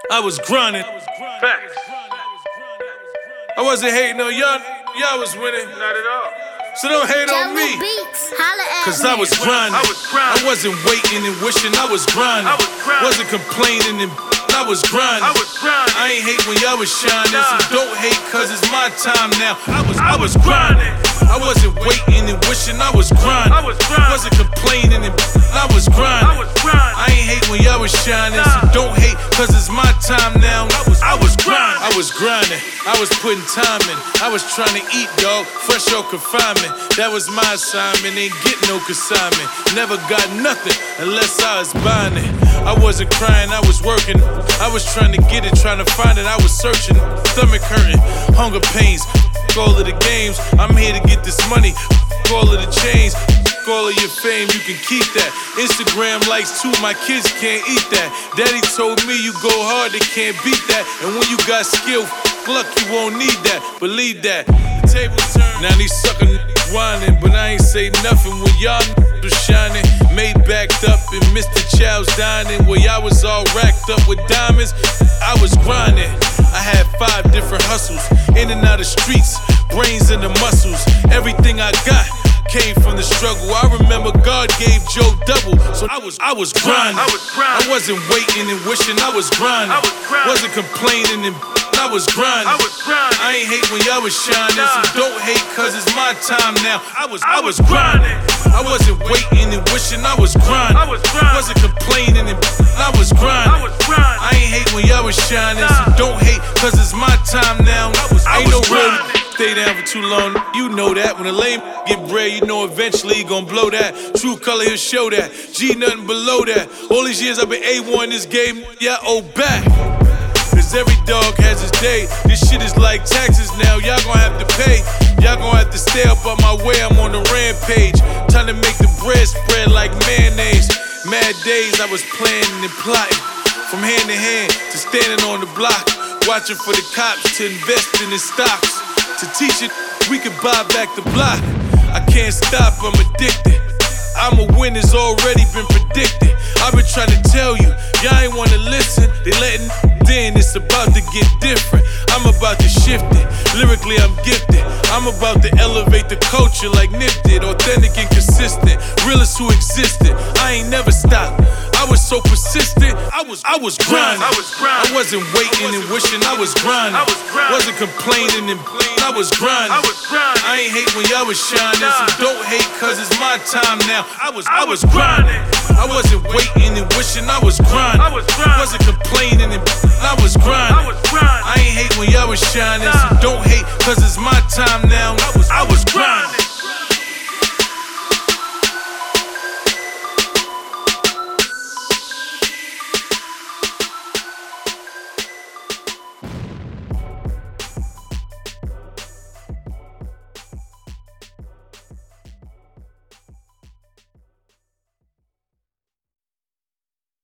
I was grinding. Facts. I wasn't hating on y'all. Y'all was winning. Not at all. So don't hate on me. Cause I was grinding. I wasn't waiting and wishing. I was grinding. Wasn't complaining and I was grinding. I ain't hate when y'all was shining. So don't hate cause it's my time now. I was grinding. I wasn't waiting and wishing. I was grinding. Wasn't complaining and I was grinding. I ain't hate when y'all was shining. So don't hate cause it's my time now. I was grinding. I was grinding. I was putting time in. I was trying to eat, dog. Fresh out confinement. That was my assignment. Ain't get no consignment. Never got nothing unless I was buying it. I wasn't crying, I was working. I was trying to get it, trying to find it. I was searching, stomach hurting, hunger pains. All of the games, I'm here to get this money. All of the chains, all of your fame, you can keep that. Instagram likes too, my kids can't eat that. Daddy told me you go hard, they can't beat that. And when you got skill, luck, you won't need that. Believe that. The table turned, now these sucker whining, but I ain't say nothing when y'all was shining. Made backed up and Mr. Child's dining. Where y'all was all racked up with diamonds, I was grinding. I had 5 different hustles, in and out of streets, brains in the muscles. Everything I got came from the struggle. I remember God gave Joe double, so I was grinding. I wasn't waiting and wishing. I was grinding. Wasn't complaining and I was grinding. I ain't hate when y'all was shining, so don't hate cause it's my time now. I was grinding. I wasn't waiting and wishing. I was grinding. Wasn't complaining and I was grinding. I ain't hate when y'all was shining, so don't hate cause it's my time now. Ain't no real stay down for too long, you know that. When a lame get bread, you know eventually he gon' blow that. True color, he'll show that. G nothing below that. All these years I've been A1 in this game, yeah, oh back. Cause every dog has his day. This shit is like taxes now, y'all gon' have to pay. Y'all gon' have to stay up on my way, I'm on the rampage. Trying to make the bread spread like mayonnaise. Mad days I was planning and plotting. From hand to hand to standing on the block. Watching for the cops to invest in the stocks. To teach it, we can buy back the block. I can't stop, I'm addicted. I'm a winner's already been predicted. I've been trying to tell you, y'all ain't wanna listen. They letting in, it's about to get different. I'm about to shift it, lyrically I'm gifted. I'm about to elevate the culture like Nip did. Authentic and consistent, realest who existed. I ain't never stopped, I was so persistent. I was grinding. I wasn't waiting and wishing. I was grinding. Wasn't complaining and I was grinding. I ain't hate when y'all was shining, so don't hate cause it's my time now. I was grinding. I wasn't waiting and wishing. I was grinding. Wasn't complaining and I was grinding. I ain't hate when y'all was shining, so don't hate cause it's my time now. I was grinding.